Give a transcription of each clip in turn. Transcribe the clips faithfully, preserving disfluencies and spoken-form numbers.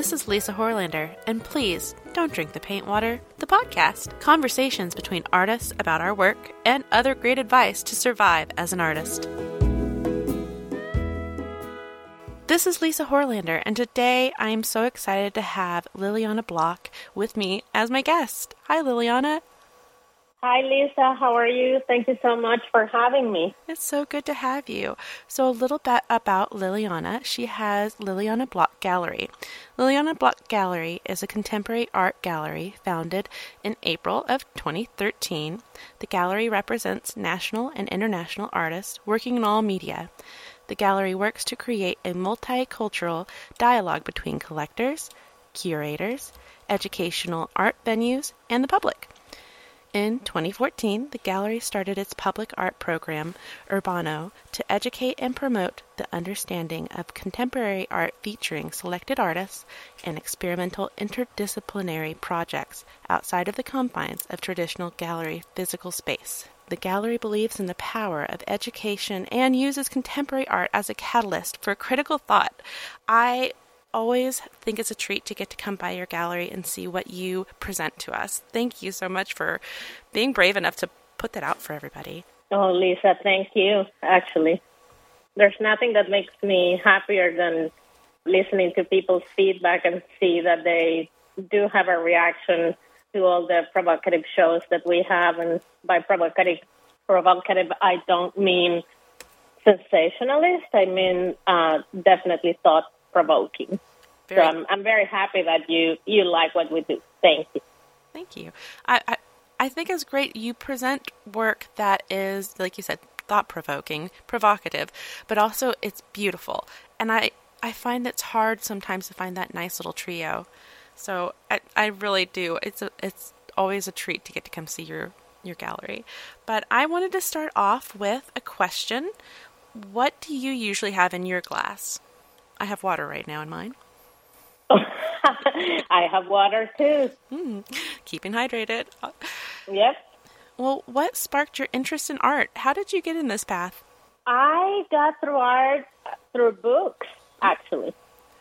This is Lisa Horlander, and please don't drink the paint water. The podcast, conversations between artists about our work and other great advice to survive as an artist. This is Lisa Horlander, and today I am so excited to have Liliana Block with me as my guest. Hi, Liliana. Hi, Lisa. How are you? Thank you so much for having me. It's so good to have you. So a little bit about Liliana. She has Liliana Block Gallery. Liliana Block Gallery is a contemporary art gallery founded in April of twenty thirteen. The gallery represents national and international artists working in all media. The gallery works to create a multicultural dialogue between collectors, curators, educational art venues, and the public. In twenty fourteen, the gallery started its public art program, Urbano, to educate and promote the understanding of contemporary art featuring selected artists and experimental interdisciplinary projects outside of the confines of traditional gallery physical space. The gallery believes in the power of education and uses contemporary art as a catalyst for critical thought. I always think it's a treat to get to come by your gallery and see what you present to us. Thank you so much for being brave enough to put that out for everybody. Oh, Lisa, thank you, actually. There's nothing that makes me happier than listening to people's feedback and see that they do have a reaction to all the provocative shows that we have. And by provocative, provocative I don't mean sensationalist. I mean uh, definitely thought-provoking. Very so I'm, I'm very happy that you, you like what we do. Thank you. Thank you. I, I, I think it's great. You present work that is, like you said, thought-provoking, provocative, but also it's beautiful. And I, I find it's hard sometimes to find that nice little trio. So I, I really do. It's a, it's always a treat to get to come see your, your gallery. But I wanted to start off with a question. What do you usually have in your glass? I have water right now in mine. I have water too. Mm, keeping hydrated. Yep. Well, what sparked your interest in art? How did you get in this path? I got through art through books, actually.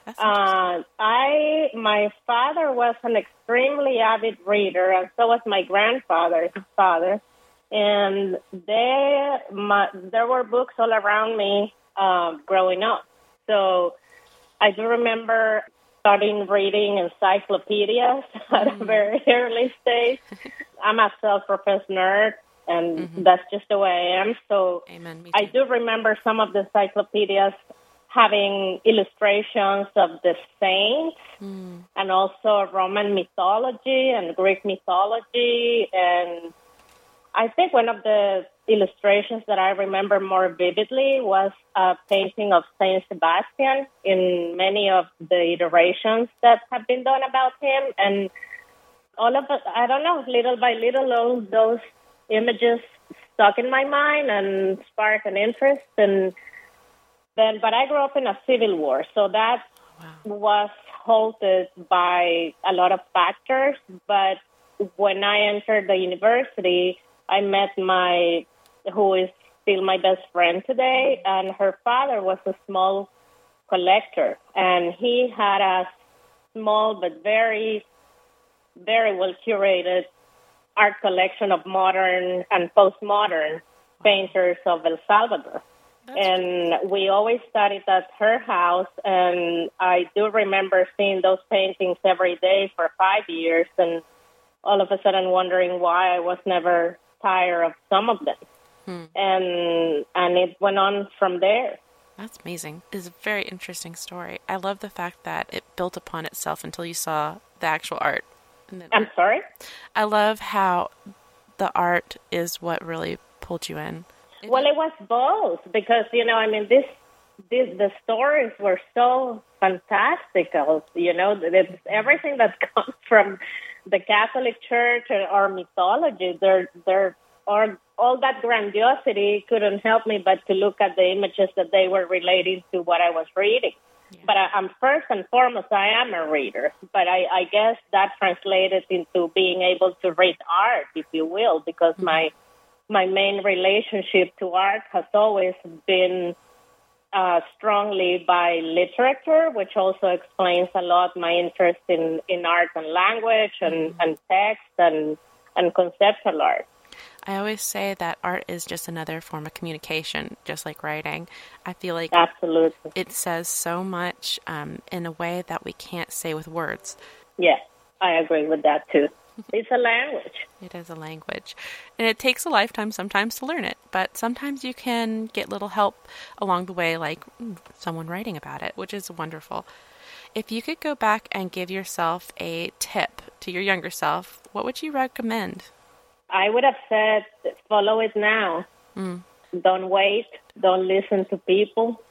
Uh, I my father was an extremely avid reader, and so was my grandfather, his father. And there, my, there were books all around me uh, growing up. So I do remember starting reading encyclopedias at a very early stage. I'm a self-professed nerd, and mm-hmm. that's just the way I am. So Amen. I do remember some of the encyclopedias having illustrations of the saints mm. and also Roman mythology and Greek mythology. And I think one of the illustrations that I remember more vividly was a painting of Saint Sebastian in many of the iterations that have been done about him. And all of it, I don't know, little by little, all those images stuck in my mind and sparked an interest. And then, but I grew up in a civil war, so that wow. was halted by a lot of factors. But when I entered the university, I met my, who is still my best friend today, and her father was a small collector, and he had a small but very, very well curated art collection of modern and postmodern painters of El Salvador. And we always studied at her house, and I do remember seeing those paintings every day for five years, and all of a sudden wondering why I was never tired of some of them. Hmm. And and it went on from there. That's amazing. It's a very interesting story. I love the fact that it built upon itself until you saw the actual art. And then, I'm sorry? I love how the art is what really pulled you in. It well, it was both because, you know, I mean, this, this the stories were so fantastical, you know, it's everything that comes from the Catholic Church or, or mythology, they're, they're, or all that grandiosity couldn't help me but to look at the images that they were relating to what I was reading. Yeah. But I, I'm first and foremost, I am a reader, but I, I guess that translated into being able to read art, if you will, because mm-hmm. my my main relationship to art has always been uh, strongly by literature, which also explains a lot my interest in, in art and language and, and text and, and conceptual art. I always say that art is just another form of communication, just like writing. I feel like Absolutely. It says so much um, in a way that we can't say with words. Yeah, I agree with that too. It's a language. It is a language. And it takes a lifetime sometimes to learn it, but sometimes you can get little help along the way, like someone writing about it, which is wonderful. If you could go back and give yourself a tip to your younger self, what would you recommend? I would have said, follow it now. Mm. Don't wait. Don't listen to people.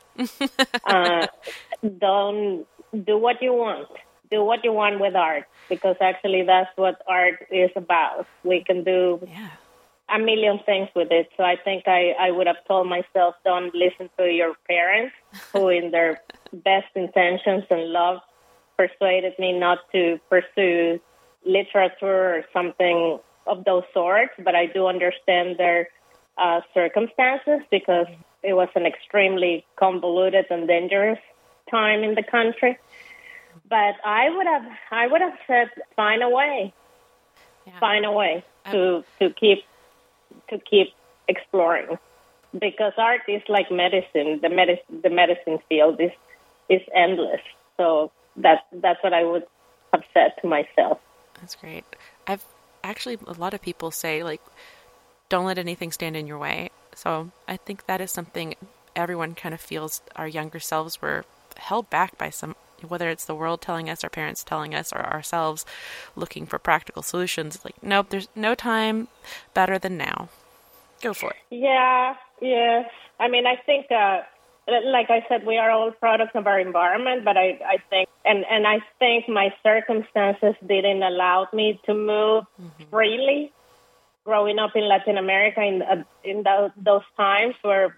uh, don't do what you want. Do what you want with art, because actually that's what art is about. We can do yeah. a million things with it. So I think I, I would have told myself, don't listen to your parents, who in their best intentions and love persuaded me not to pursue literature or something of those sorts, but I do understand their uh, circumstances, because it was an extremely convoluted and dangerous time in the country. But I would have, I would have said, find a way, yeah. find a way to to keep to keep exploring, because art is like medicine. The medicine, the medicine field is is endless. So that that's what I would have said to myself. That's great. I've Actually, a lot of people say, like, don't let anything stand in your way. So I think that is something everyone kind of feels. Our younger selves were held back by some, whether it's the world telling us, our parents telling us, or ourselves looking for practical solutions. Like, nope, there's no time better than now. Go for it. Yeah, yes. I mean, I think, uh, like I said, we are all products of our environment, but I, I think, and, and I think my circumstances didn't allow me to move mm-hmm. freely. Growing up in Latin America in uh, in those, those times were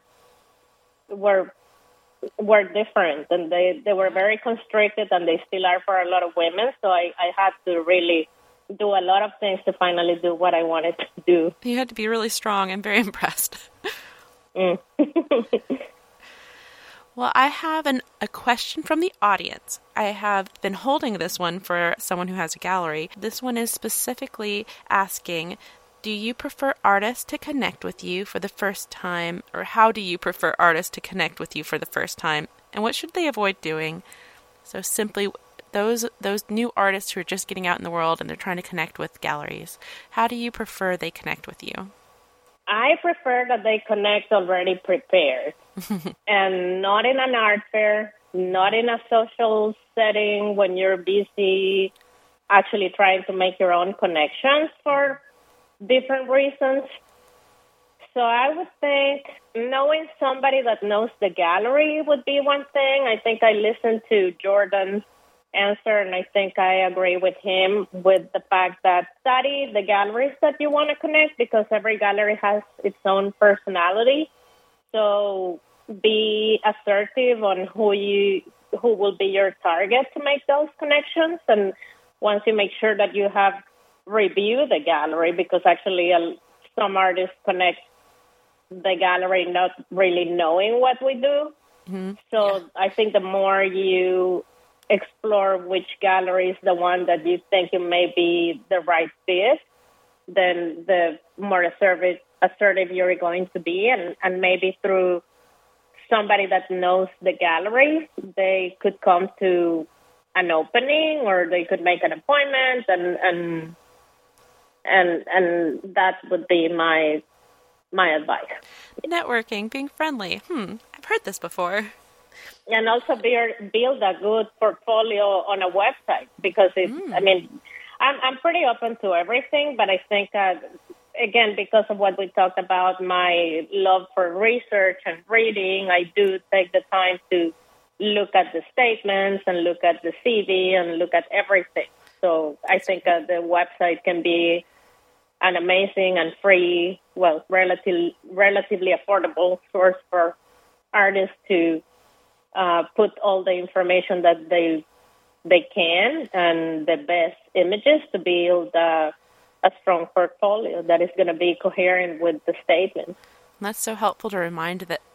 were were different, and they, they were very constricted, and they still are for a lot of women. So I, I had to really do a lot of things to finally do what I wanted to do. You had to be really strong. I'm very impressed. Mm. Well, I have an, a question from the audience. I have been holding this one for someone who has a gallery. This one is specifically asking, do you prefer artists to connect with you for the first time, or how do you prefer artists to connect with you for the first time, and what should they avoid doing? So simply, those those new artists who are just getting out in the world and they're trying to connect with galleries, how do you prefer they connect with you? I prefer that they connect already prepared and not in an art fair, not in a social setting when you're busy actually trying to make your own connections for different reasons. So I would think knowing somebody that knows the gallery would be one thing. I think I listened to Jordan's answer, and I think I agree with him with the fact that study the galleries that you want to connect, because every gallery has its own personality. So be assertive on who you who will be your target to make those connections. And once you make sure that you have reviewed the gallery, because actually uh, some artists connect the gallery not really knowing what we do. Mm-hmm. So yeah. I think the more you explore which gallery is the one that you think you may be the right fit, then the more assertive, assertive you're going to be. And, and maybe through somebody that knows the gallery, they could come to an opening, or they could make an appointment, and and and, and that would be my my advice. Networking, being friendly. Hmm, I've heard this before. And also build, build a good portfolio on a website, because it's, mm. I mean, I'm, I'm pretty open to everything, but I think, uh, again, because of what we talked about, my love for research and reading, I do take the time to look at the statements and look at the C V and look at everything. So I think uh, the website can be an amazing and free, well, relatively, relatively affordable source for artists to Uh, put all the information that they they can and the best images to build uh, a strong portfolio that is going to be coherent with the statement. That's so helpful to remind that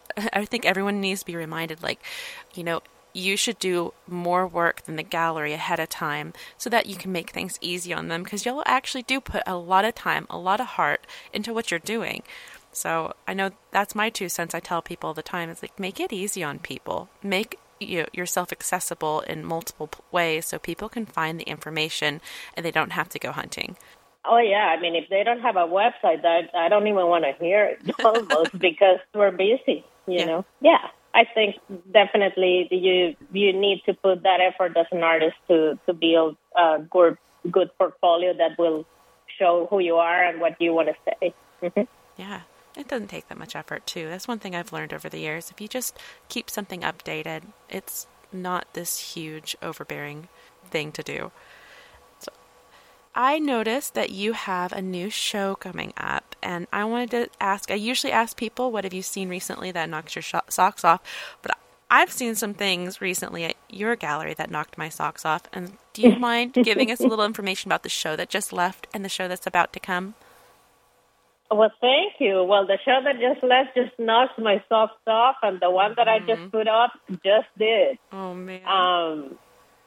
I think everyone needs to be reminded, like, you know, you should do more work than the gallery ahead of time so that you can make things easy on them, because you'll actually do put a lot of time, a lot of heart into what you're doing. So I know that's my two cents. I tell people all the time, it's like, make it easy on people. Make you, yourself accessible in multiple ways so people can find the information and they don't have to go hunting. Oh, yeah. I mean, if they don't have a website, I, I don't even want to hear it almost because we're busy, you yeah. know? Yeah. I think definitely you you need to put that effort as an artist to, to build a good, good portfolio that will show who you are and what you want to say. Mm-hmm. Yeah. It doesn't take that much effort, too. That's one thing I've learned over the years. If you just keep something updated, it's not this huge, overbearing thing to do. So I noticed that you have a new show coming up, and I wanted to ask, I usually ask people, what have you seen recently that knocks your sh- socks off? But I've seen some things recently at your gallery that knocked my socks off. And do you mind giving us a little information about the show that just left and the show that's about to come? Well, thank you. Well, the show that just left just knocked my socks off, and the one that mm-hmm. I just put up just did. Oh, man. Um,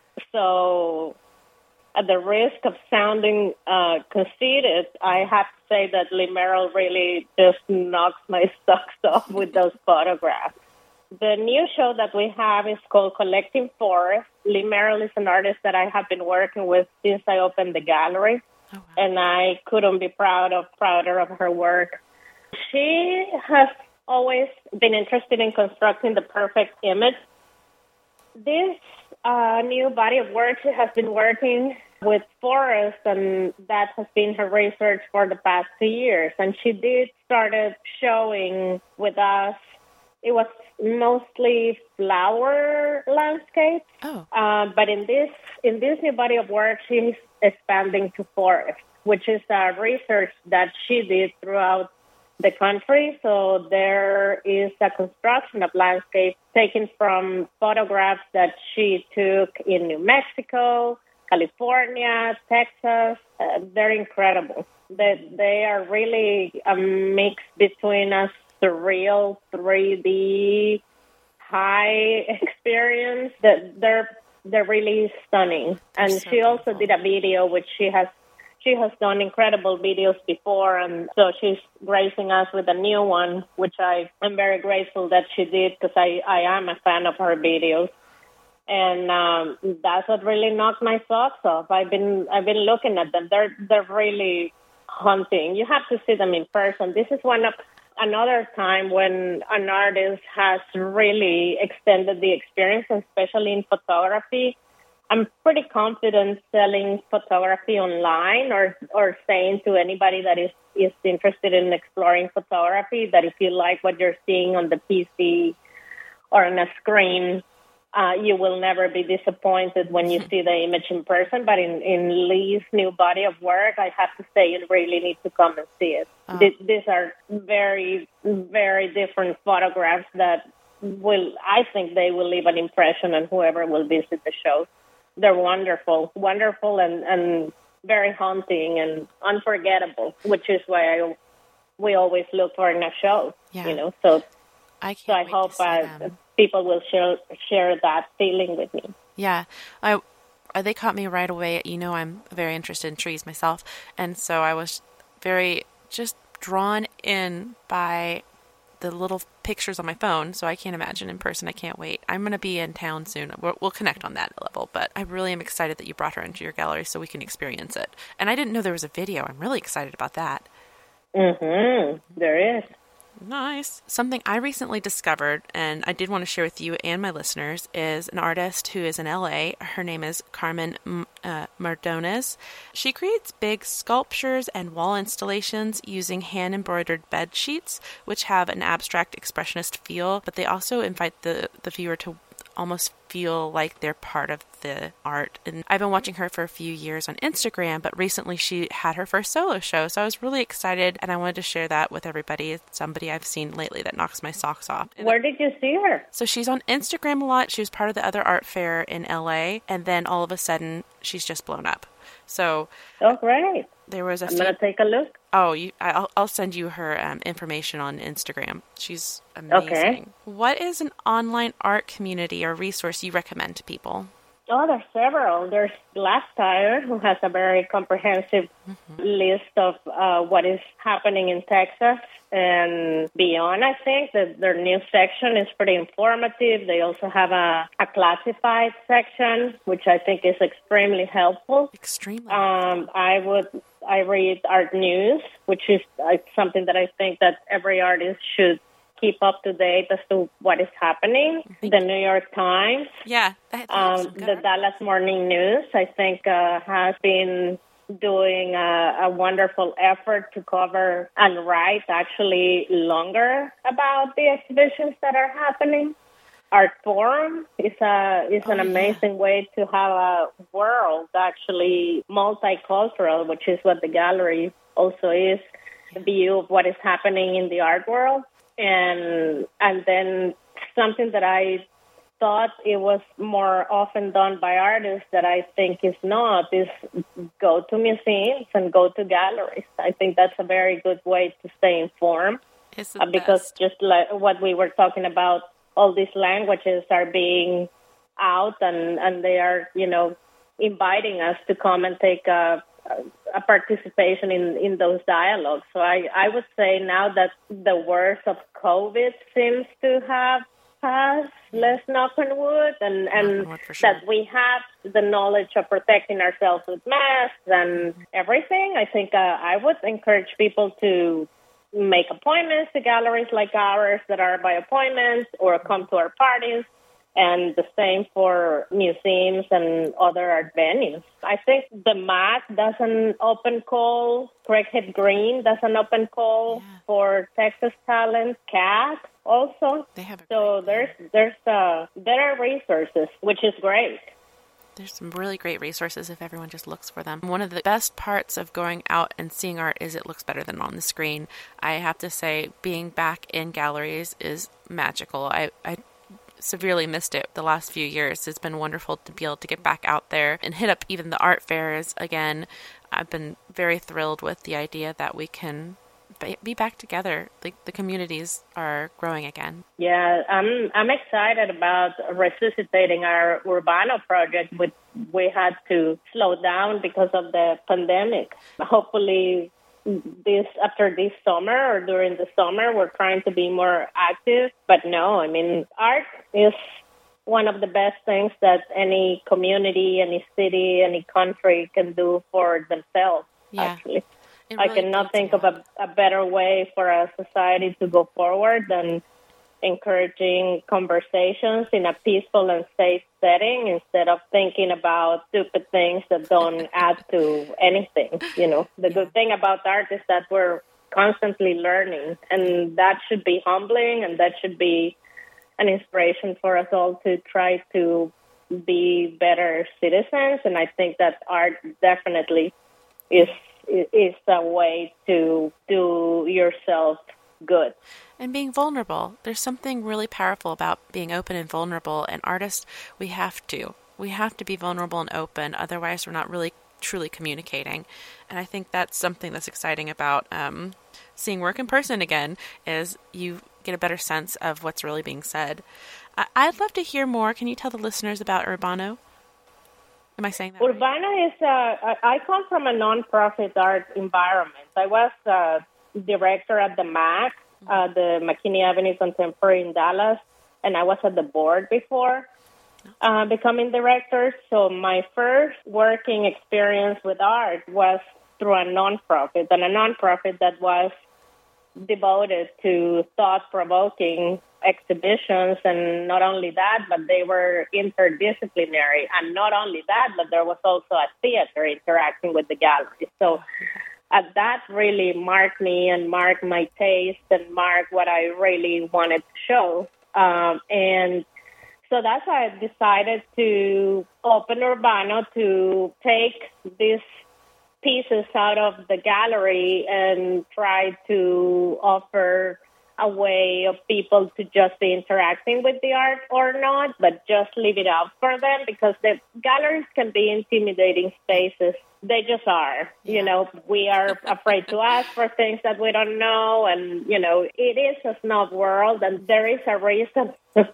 so, at the risk of sounding uh, conceited, I have to say that Lee Merrill really just knocks my socks off with those photographs. The new show that we have is called Collecting Forest. Lee Merrill is an artist that I have been working with since I opened the gallery. Oh, wow. And I couldn't be proud of prouder of her work. She has always been interested in constructing the perfect image. This uh, new body of work, she has been working with forests, and that has been her research for the past two years. And she did started showing with us. It was mostly flower landscapes. Oh. Uh, but in this in this new body of work, she's expanding to forest, which is a research that she did throughout the country. So there is a construction of landscapes taken from photographs that she took in New Mexico, California, Texas. Uh, they're incredible. They, they are really a mix between a surreal three D high experience. That they're they're really stunning. And so she beautiful. Also did a video which she has she has done incredible videos before, and so she's gracing us with a new one, which I am very grateful that she did, because I, I am a fan of her videos. And um, that's what really knocked my socks off. I've been I've been looking at them. They're they're really haunting. You have to see them in person. This is one of another time when an artist has really extended the experience, especially in photography. I'm pretty confident selling photography online, or, or saying to anybody that is, is interested in exploring photography that if you like what you're seeing on the P C or on a screen, uh, you will never be disappointed when you see the image in person. But in, in Lee's new body of work, I have to say you really need to come and see it. Oh. Th- these are very, very different photographs that will, I think they will leave an impression on whoever will visit the show. They're wonderful, wonderful and, and very haunting and unforgettable, which is why I, we always look for in a show, yeah. you know. So I, can't so I wait hope to see uh, them. people will share, share that feeling with me. Yeah, I, they caught me right away. You know, I'm very interested in trees myself, and so I was very just drawn in by the little pictures on my phone, so I can't imagine in person. I can't wait. I'm going to be in town soon. We'll, we'll connect on that level, but I really am excited that you brought her into your gallery so we can experience it. And I didn't know there was a video. I'm really excited about that. Mm-hmm. There is. Nice. Something I recently discovered, and I did want to share with you and my listeners, is an artist who is in L A. Her name is Carmen uh, Mardones. She creates big sculptures and wall installations using hand-embroidered bed sheets, which have an abstract expressionist feel, but they also invite the, the viewer to almost feel like they're part of the art. And I've been watching her for a few years on Instagram, but recently she had her first solo show, so I was really excited, and I wanted to share that with everybody. It's somebody I've seen lately that knocks my socks off. And where did you see her? So she's on Instagram a lot. She was part of the other art fair in L A, and then all of a sudden she's just blown up. So, oh, great. There was a I'm few... going to take a look. Oh, you, I'll, I'll send you her um, information on Instagram. She's amazing. Okay. What is an online art community or resource you recommend to people? Oh, there's several. There's Glasstire, who has a very comprehensive mm-hmm. list of uh, what is happening in Texas and beyond. I think that their news section is pretty informative. They also have a, a classified section, which I think is extremely helpful. Extremely. Um, I would. I read Art News, which is uh, something that I think that every artist should keep up to date as to what is happening. The New York Times, yeah, um, the Dallas Morning News, I think, uh, has been doing a, a wonderful effort to cover and write actually longer about the exhibitions that are happening. Art Forum is a is an oh, amazing yeah. way to have a world actually multicultural, which is what the gallery also is, the view of what is happening in the art world. And and then something that I thought it was more often done by artists that I think is not is go to museums and go to galleries. I think that's a very good way to stay informed uh, because best. just like what we were talking about, all these languages are being out and, and they are, you know, inviting us to come and take a a participation in, in those dialogues. So I, I would say now that the worst of COVID seems to have passed, let's knock on wood, and, and wood for sure. that we have the knowledge of protecting ourselves with masks and everything, I think uh, I would encourage people to make appointments to galleries like ours that are by appointment or come to our parties. And the same for museums and other art venues. I think the M A C does an open call. Craighead Green does an open call yeah. for Texas talent. C A C also. They have a so there's there's uh, there are resources, which is great. There's some really great resources if everyone just looks for them. One of the best parts of going out and seeing art is it looks better than on the screen. I have to say, being back in galleries is magical. I, I severely missed it the last few years. It's been wonderful to be able to get back out there and hit up even the art fairs again. I've been very thrilled with the idea that we can be back together. Like the communities are growing again. Yeah, I'm I'm excited about resuscitating our Urbano project, which we had to slow down because of the pandemic. Hopefully this after this summer or during the summer, we're trying to be more active. But no, I mean, art is one of the best things that any community, any city, any country can do for themselves, yeah, actually. Really I cannot think of a, a better way for a society to go forward than encouraging conversations in a peaceful and safe setting instead of thinking about stupid things that don't add to anything. You know, the good thing about art is that we're constantly learning, and that should be humbling, and that should be an inspiration for us all to try to be better citizens. And I think that art definitely is is a way to do yourself good. And being vulnerable. There's something really powerful about being open and vulnerable. And artists, we have to. We have to be vulnerable and open. Otherwise, we're not really truly communicating. And I think that's something that's exciting about um, seeing work in person again, is you get a better sense of what's really being said. I- I'd love to hear more. Can you tell the listeners about Urbano? Am I saying that Urbano right? is, uh, I come from a nonprofit art environment. I was uh, director at the M A C, uh, the McKinney Avenue Contemporary in Dallas, and I was at the board before uh, becoming director. So my first working experience with art was through a nonprofit, and a nonprofit that was devoted to thought-provoking exhibitions. And not only that, but they were interdisciplinary. And not only that, but there was also a theater interacting with the gallery. So uh, that really marked me and marked my taste and marked what I really wanted to show. Um, and so that's why I decided to open Urbano, to take this pieces out of the gallery and try to offer a way of people to just be interacting with the art or not, but just leave it out for them, because the galleries can be intimidating spaces. They just are. Yeah. You know, we are afraid to ask for things that we don't know. And, you know, it is a snob world, and there is a reason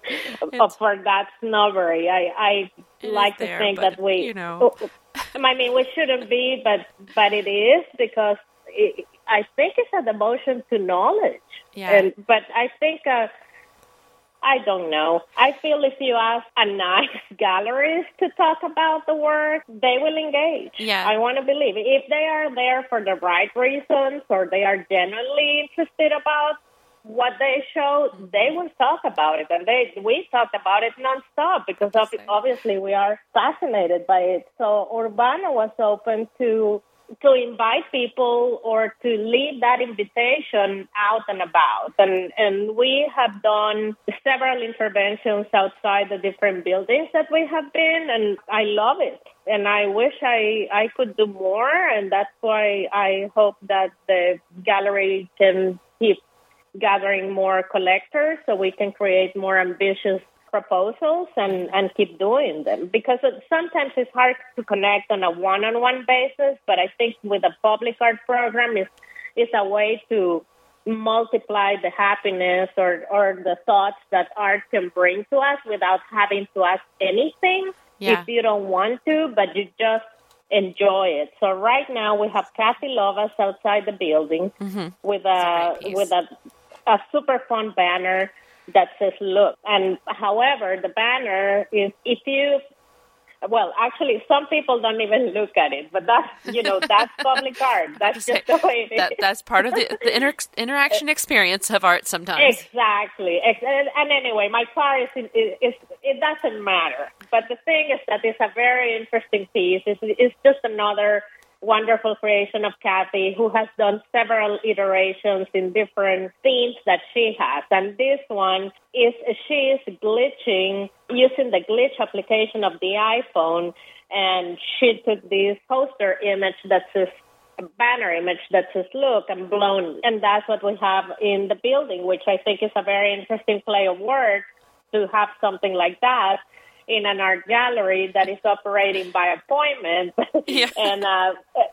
for that snobbery. I, I like to there, think but, that we, you know. I mean, we shouldn't be, but, but it is, because it, I think it's a devotion to knowledge. Yeah. And, but I think... Uh, I don't know. I feel if you ask a nice gallerist to talk about the work, they will engage. Yeah. I want to believe. If they are there for the right reasons, or they are genuinely interested about what they show, they will talk about it. And they we talk about it nonstop, because obviously we are fascinated by it. So Urbana was open to to invite people, or to leave that invitation out and about. And and we have done several interventions outside the different buildings that we have been, and I love it. And I wish I, I could do more, and that's why I hope that the gallery can keep gathering more collectors so we can create more ambitious proposals and, and keep doing them, because it, sometimes it's hard to connect on a one-on-one basis, but I think with a public art program is is a way to multiply the happiness or, or the thoughts that art can bring to us without having to ask anything yeah. if you don't want to, but you just enjoy it. So right now we have Kathy Lovas outside the building mm-hmm. with a, a with a, a super fun banner that says look. And however, the banner is, if you, well, actually, some people don't even look at it, but that's, you know, that's public art. That's just the way it that, is. That's part of the, the inter- interaction experience of art sometimes. Exactly. And, and anyway, my car is, is, is, it doesn't matter. But the thing is that it's a very interesting piece. It's, it's just another wonderful creation of Kathy, who has done several iterations in different themes that she has. And this one is she is glitching using the glitch application of the iPhone, and she took this poster image that says, a banner image that says look, and blown. And that's what we have in the building, which I think is a very interesting play of words, to have something like that in an art gallery that is operating by appointment. Yeah. And uh,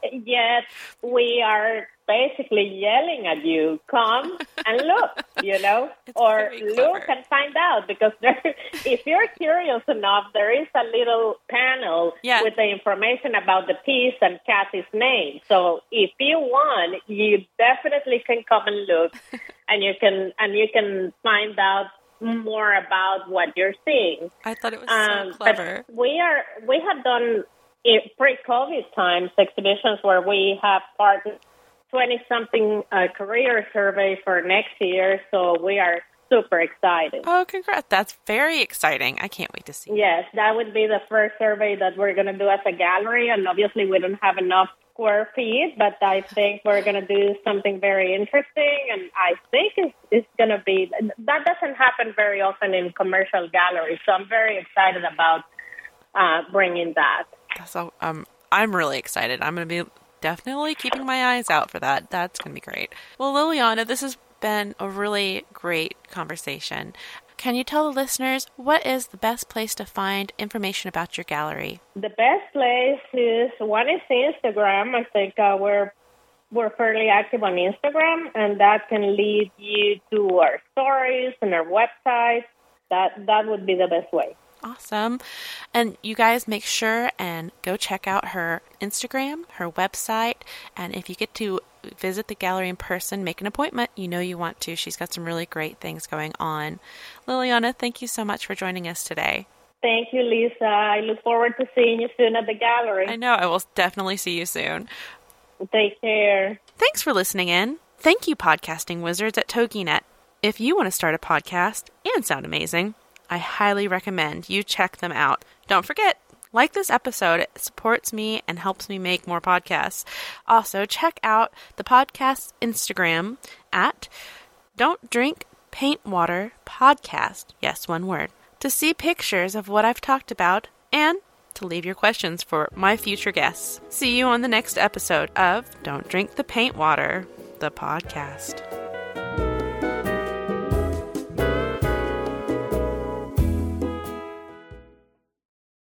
yet we are basically yelling at you, come and look, you know, it's or look and find out. Because there, if you're curious enough, there is a little panel yeah. with the information about the piece and Kathy's name. So if you want, you definitely can come and look, and you can and you can find out more about what you're seeing. I thought it was um, so clever. But we are we have done pre-COVID times exhibitions where we have partnered twenty-something uh, career survey for next year, so we are super excited. Oh, congrats. That's very exciting. I can't wait to see. Yes, that would be the first survey that we're going to do as a gallery, and obviously we don't have enough square feet, but I think we're going to do something very interesting, and I think it's, it's going to be, that doesn't happen very often in commercial galleries, so I'm very excited about uh, bringing that. So um, I'm really excited. I'm going to be definitely keeping my eyes out for that. That's going to be great. Well, Liliana, this has been a really great conversation. Can you tell the listeners what is the best place to find information about your gallery? The best place is, one is Instagram. I think uh, we're we're fairly active on Instagram, and that can lead you to our stories and our website. That that would be the best way. Awesome. And you guys make sure and go check out her Instagram, her website, and if you get to visit the gallery in person, make an appointment. You know you want to. She's got some really great things going on. Liliana, thank you so much for joining us today. Thank you, Lisa. I look forward to seeing you soon at the gallery. I know. I will definitely see you soon. Take care. Thanks for listening in. Thank you, podcasting wizards at TogiNet. If you want to start a podcast and sound amazing, I highly recommend you check them out. Don't forget, like this episode, it supports me and helps me make more podcasts. Also, check out the podcast's Instagram at Don't Drink Paint Water Podcast. Yes, one word. To see pictures of what I've talked about and to leave your questions for my future guests. See you on the next episode of Don't Drink the Paint Water, the podcast.